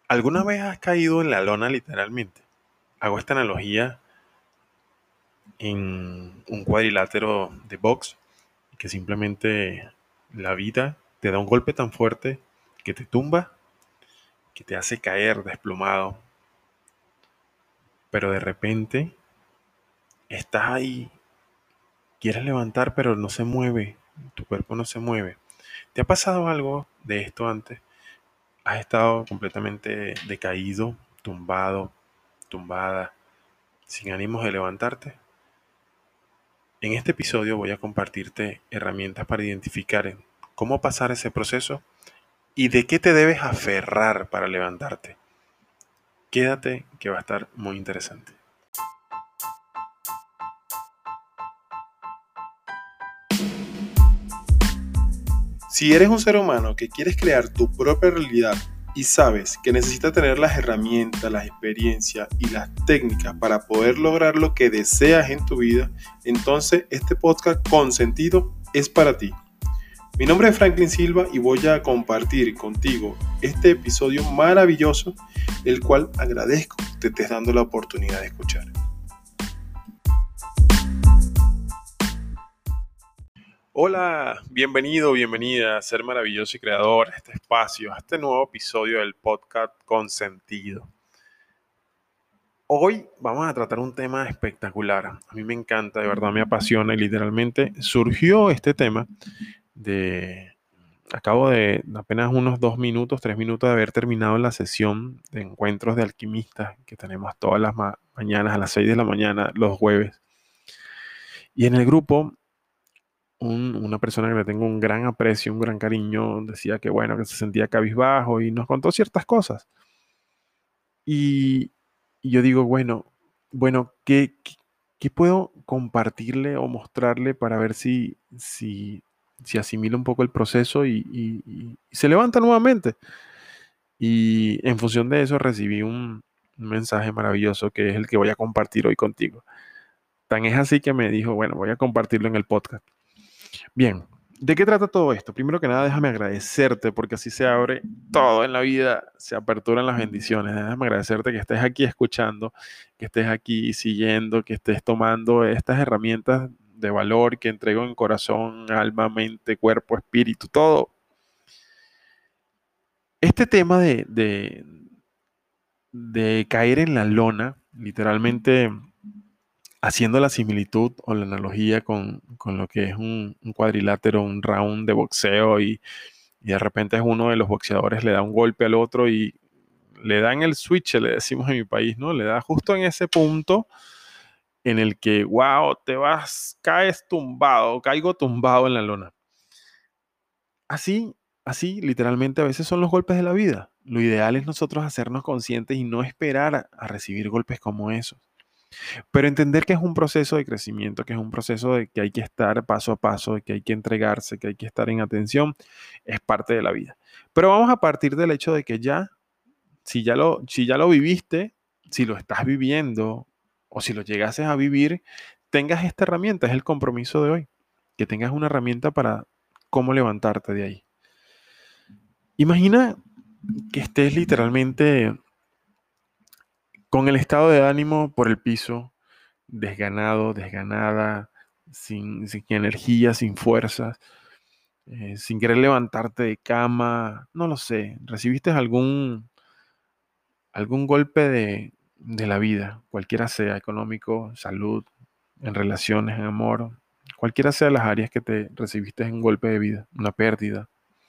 ¿Alguna vez has caído en la lona literalmente? Hago esta analogía en un cuadrilátero de box, que simplemente la vida te da un golpe tan fuerte que te tumba, que te hace caer desplomado, pero de repente estás ahí, quieres levantar pero no se mueve, tu cuerpo no se mueve. ¿Te ha pasado algo de esto antes? ¿Has estado completamente decaído, tumbado, tumbada, sin ánimos de levantarte? En este episodio voy a compartirte herramientas para identificar cómo pasar ese proceso y de qué te debes aferrar para levantarte. Quédate que va a estar muy interesante. Si eres un ser humano que quieres crear tu propia realidad y sabes que necesitas tener las herramientas, la experiencia y las técnicas para poder lograr lo que deseas en tu vida, entonces este podcast con sentido es para ti. Mi nombre es Franklin Silva y voy a compartir contigo este episodio maravilloso, el cual agradezco que te estés dando la oportunidad de escuchar. Hola, bienvenido, bienvenida a Ser Maravilloso y Creador, a este espacio, a este nuevo episodio del podcast Con Sentido. Hoy vamos a tratar un tema espectacular. A mí me encanta, de verdad me apasiona y literalmente surgió este tema de... Acabo de apenas unos 2 minutos, 3 minutos de haber terminado la sesión de encuentros de alquimistas que tenemos todas las mañanas a las 6 de la mañana, los jueves. Y en el grupo, una persona que le tengo un gran aprecio, un gran cariño, decía que bueno, que se sentía cabizbajo y nos contó ciertas cosas. Y, y yo digo, bueno, ¿qué puedo compartirle o mostrarle para ver si asimila un poco el proceso y se levanta nuevamente? Y en función de eso recibí un mensaje maravilloso que es el que voy a compartir hoy contigo. Tan es así que me dijo, bueno, voy a compartirlo en el podcast. Bien, ¿de qué trata todo esto? Primero que nada, déjame agradecerte porque así se abre todo en la vida, se aperturan las bendiciones. Déjame agradecerte que estés aquí escuchando, que estés aquí siguiendo, que estés tomando estas herramientas de valor que entrego en corazón, alma, mente, cuerpo, espíritu, todo. Este tema de caer en la lona, literalmente haciendo la similitud o la analogía con lo que es un cuadrilátero, un round de boxeo y de repente es uno de los boxeadores le da un golpe al otro y le dan el switch, le decimos en mi país, ¿no? Le da justo en ese punto en el que, wow, te vas, caes tumbado, caigo tumbado en la lona. Así, así, literalmente a veces son los golpes de la vida. Lo ideal es nosotros hacernos conscientes y no esperar a recibir golpes como esos. Pero entender que es un proceso de crecimiento, que es un proceso de que hay que estar paso a paso, de que hay que entregarse, que hay que estar en atención, es parte de la vida. Pero vamos a partir del hecho de que ya, si ya lo viviste, si lo estás viviendo o si lo llegases a vivir, tengas esta herramienta, es el compromiso de hoy, que tengas una herramienta para cómo levantarte de ahí. Imagina que estés literalmente con el estado de ánimo por el piso, desganado, desganada, sin energía, sin fuerzas, sin querer levantarte de cama, no lo sé, recibiste algún golpe de la vida, cualquiera sea, económico, salud, en relaciones, en amor, cualquiera sea las áreas que te recibiste en un golpe de vida, una pérdida.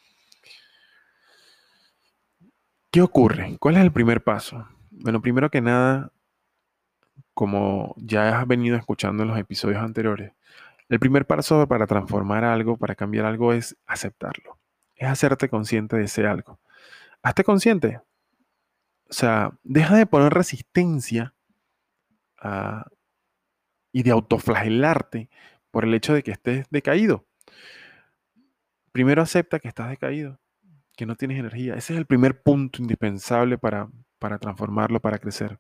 ¿Qué ocurre? ¿Cuál es el primer paso? Bueno, primero que nada, como ya has venido escuchando en los episodios anteriores, el primer paso para transformar algo, para cambiar algo, es aceptarlo. Es hacerte consciente de ese algo. Hazte consciente. O sea, deja de poner resistencia a- y de autoflagelarte por el hecho de que estés decaído. Primero acepta que estás decaído, que no tienes energía. Ese es el primer punto indispensable para transformarlo, para crecer.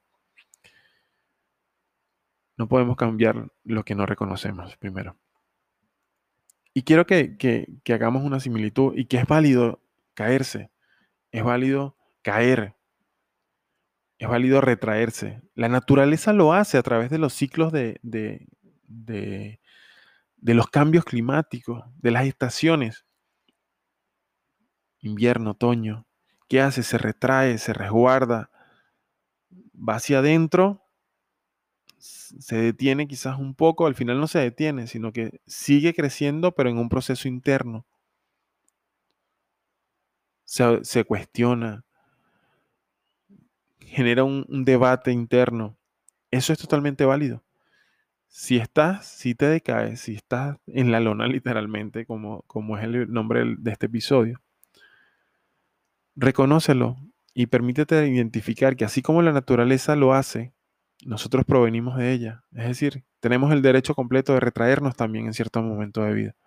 No podemos cambiar lo que no reconocemos primero. Y quiero que hagamos una similitud y que es válido caerse, es válido caer. Es válido retraerse. La naturaleza lo hace a través de los ciclos de, de los cambios climáticos, de las estaciones, invierno, otoño. ¿Qué hace? Se retrae, se resguarda, va hacia adentro, se detiene quizás un poco, al final no se detiene, sino que sigue creciendo, pero en un proceso interno. Se cuestiona, genera un debate interno. Eso es totalmente válido. Si te decaes, si estás en la lona literalmente, como es el nombre de este episodio, reconócelo y permítete identificar que así como la naturaleza lo hace, nosotros provenimos de ella. Es decir, tenemos el derecho completo de retraernos también en cierto momento de vida.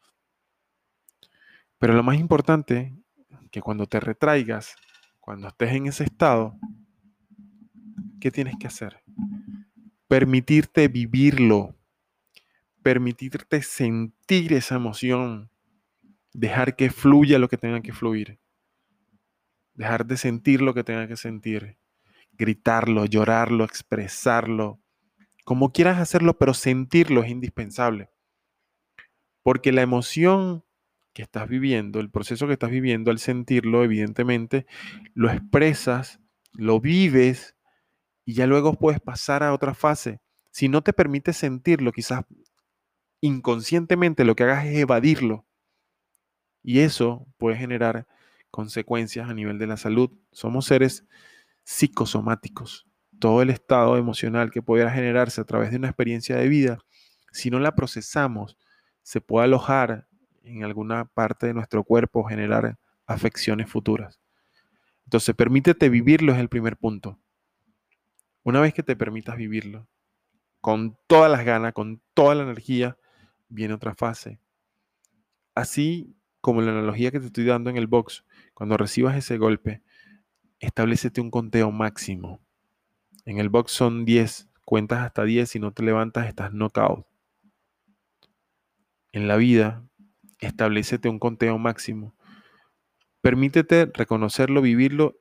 Pero lo más importante, que cuando te retraigas, cuando estés en ese estado, ¿qué tienes que hacer? Permitirte vivirlo, permitirte sentir esa emoción, dejar que fluya lo que tenga que fluir, dejar de sentir lo que tenga que sentir, gritarlo, llorarlo, expresarlo, como quieras hacerlo, pero sentirlo es indispensable, porque la emoción que estás viviendo, el proceso que estás viviendo, al sentirlo, evidentemente, lo expresas, lo vives y ya luego puedes pasar a otra fase. Si no te permites sentirlo, quizás inconscientemente lo que hagas es evadirlo y eso puede generar consecuencias a nivel de la salud. Somos seres psicosomáticos. Todo el estado emocional que pudiera generarse a través de una experiencia de vida, si no la procesamos, se puede alojar en alguna parte de nuestro cuerpo, generar afecciones futuras. Entonces, permítete vivirlo es el primer punto. Una vez que te permitas vivirlo, con todas las ganas, con toda la energía, viene otra fase. Así como la analogía que te estoy dando en el box, cuando recibas ese golpe, establecete un conteo máximo. En el box son 10, cuentas hasta 10, si no te levantas estás knockout. En la vida, establecete un conteo máximo. Permítete reconocerlo, vivirlo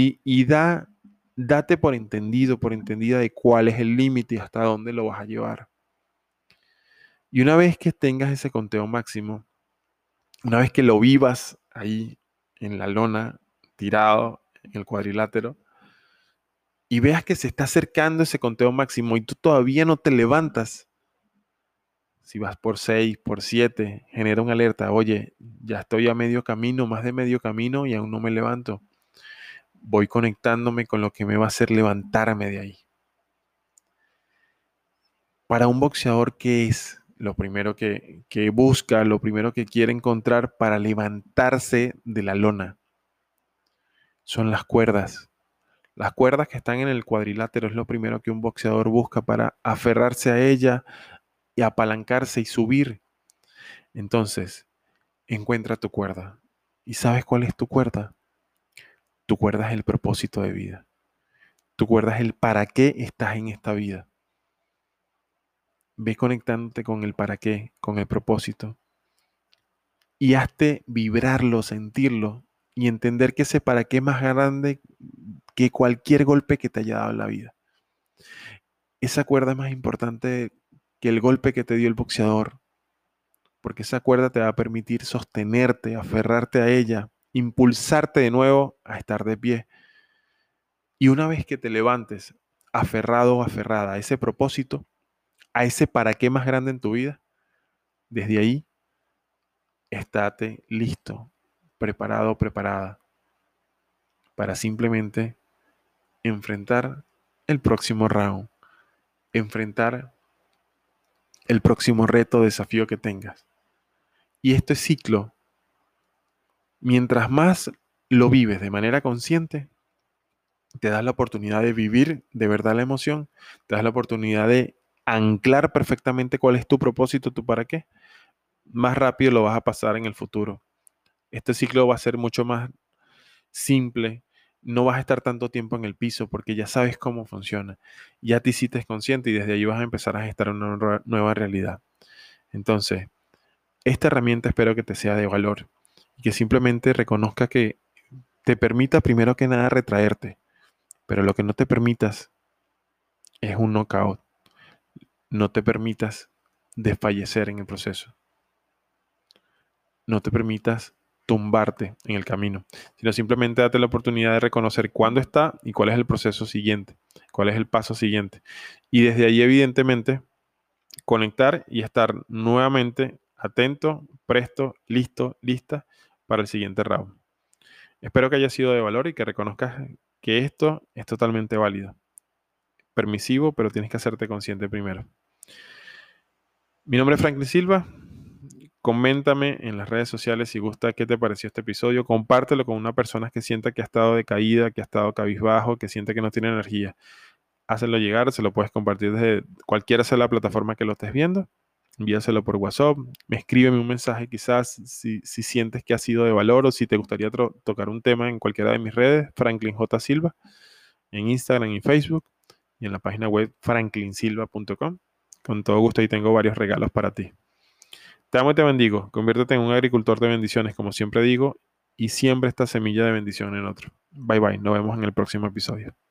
date por entendido, por entendida de cuál es el límite y hasta dónde lo vas a llevar. Y una vez que tengas ese conteo máximo, una vez que lo vivas ahí en la lona, tirado en el cuadrilátero, y veas que se está acercando ese conteo máximo y tú todavía no te levantas, si vas por 6, por 7, genera una alerta. Oye, ya estoy a medio camino, más de medio camino y aún no me levanto. Voy conectándome con lo que me va a hacer levantarme de ahí. Para un boxeador, ¿qué es lo primero que busca, lo primero que quiere encontrar para levantarse de la lona? Son las cuerdas. Las cuerdas que están en el cuadrilátero es lo primero que un boxeador busca para aferrarse a ella y apalancarse y subir. Entonces, encuentra tu cuerda. ¿Y sabes cuál es tu cuerda? Tu cuerda es el propósito de vida. Tu cuerda es el para qué estás en esta vida. Ve conectándote con el para qué, con el propósito. Y hazte vibrarlo, sentirlo y entender que ese para qué es más grande que cualquier golpe que te haya dado en la vida. Esa cuerda es más importante que el golpe que te dio el boxeador, porque esa cuerda te va a permitir sostenerte, aferrarte a ella, impulsarte de nuevo a estar de pie. Y una vez que te levantes aferrado o aferrada a ese propósito, a ese para qué más grande en tu vida, desde ahí estate listo, preparado, preparada para simplemente enfrentar el próximo round, enfrentar el próximo reto, desafío que tengas. Y este ciclo, mientras más lo vives de manera consciente, te das la oportunidad de vivir de verdad la emoción, te das la oportunidad de anclar perfectamente cuál es tu propósito, tu para qué, más rápido lo vas a pasar en el futuro. Este ciclo va a ser mucho más simple, no vas a estar tanto tiempo en el piso porque ya sabes cómo funciona, ya te hiciste consciente y desde ahí vas a empezar a gestar una nueva realidad. Entonces, esta herramienta espero que te sea de valor y que simplemente reconozca que te permita primero que nada retraerte. Pero lo que no te permitas es un knockout. No te permitas desfallecer en el proceso. No te permitas tumbarte en el camino, sino simplemente date la oportunidad de reconocer cuándo está y cuál es el proceso siguiente, cuál es el paso siguiente. Y desde ahí, evidentemente, conectar y estar nuevamente atento, presto, listo, lista para el siguiente round. Espero que haya sido de valor y que reconozcas que esto es totalmente válido. Permisivo, pero tienes que hacerte consciente primero. Mi nombre es Franklin Silva. Coméntame en las redes sociales si gusta qué te pareció este episodio. Compártelo con una persona que sienta que ha estado decaída, que ha estado cabizbajo, que siente que no tiene energía. Hácelo llegar, se lo puedes compartir desde cualquiera sea la plataforma que lo estés viendo. Envíaselo por WhatsApp. Escríbeme un mensaje quizás si sientes que ha sido de valor o si te gustaría tocar un tema en cualquiera de mis redes, Franklin J. Silva, en Instagram y Facebook y en la página web franklinsilva.com. Con todo gusto ahí tengo varios regalos para ti. Te amo y te bendigo. Conviértete en un agricultor de bendiciones, como siempre digo, y siembra esta semilla de bendición en otro. Bye bye. Nos vemos en el próximo episodio.